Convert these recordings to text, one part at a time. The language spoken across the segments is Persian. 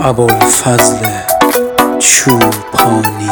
ابوالفضل چوپانی.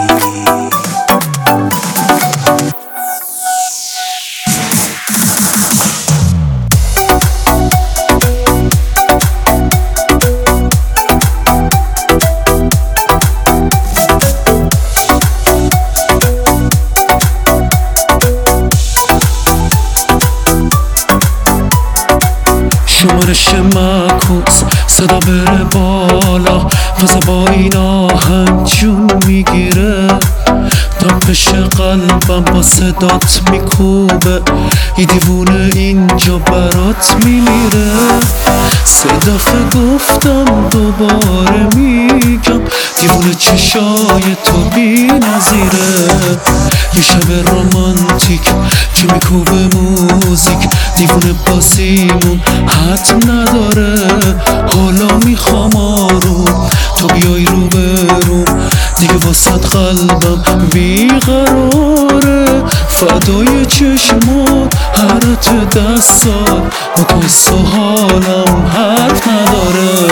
شمارش معکوس صدا بره بالا، فضا با این آهنگ جون میگیره. تپش قلبم با صدات میکوبه، یه دیوونه اینجا برات میمیره. سه دفعه گفتم دوباره میگم، دیوونه چشای تو بی نظیره. یه شب رومانتیک که میکوبه موزیک، دیوونه بازیمون حد نداره. حالا میخوام آروم تو بیای رو برو، دیگه واسط قلبم بیقراره. فدای چشمات حرت دستات، با تو حس و حالم حد نداره.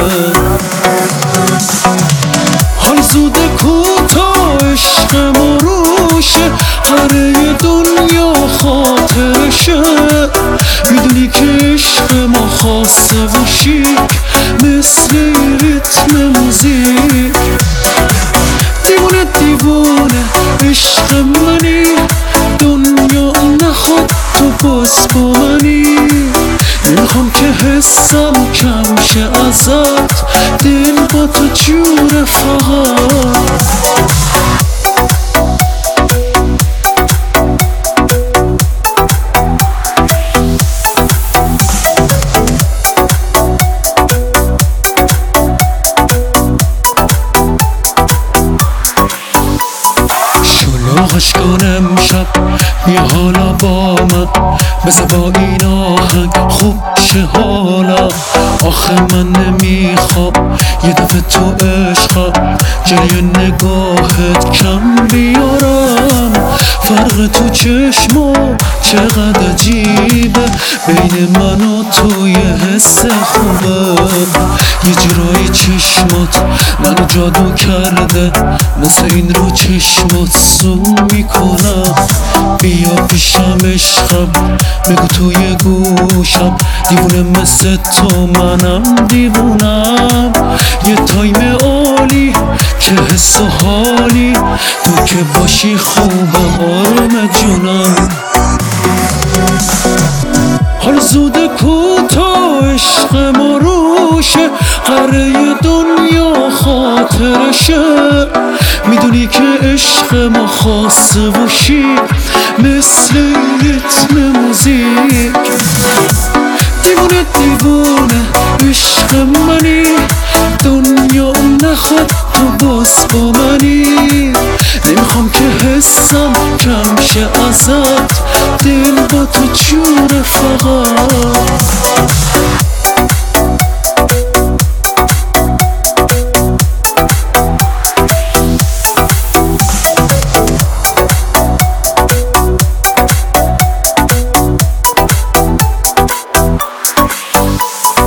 حال زوده کوتاه عشق ما روشه، هره دنیا خاطرشه. میدونی که عشق ما خاصه و شیک، مثل ریتم موزیک. دیوونه دیوونه عشق منی، دنیا نخواد تو باز با منی. نمیخوام که حسم کم شه ازت، دل با تو جوره فقط. شلوغش کنم شب بیا حالا با من، بذار با این آهنگ خوب شه حالا. آخه من نمیخوام یه دفعه تو عشقم، جلوی نگاهت کم بیارم. فرق تو چشما چقدر عجیبه، بین من و تو یه حس خوبه. یه جورایی چشمات منو جادو کرده، مثل این رو چشمات زوم میکنم. بیا پیشم عشقم، بگو توی گوشم، دیوونه مثل تو منم دیوونم. یه تایم عالی که حس و حالی، تو که باشی خوبم آروم جونم. حال زوده کوتاه عشق ما روشه، هره دنیا خاطرشه. میدونی که عشق ما خاصه و شیک، مثل ریتم موزیک. دیوونه دیوونه عشق منی، دنیا نخواد تو باز با منی. نمیخوام که حسم کم شه ازت، دل با تو جوره فقط.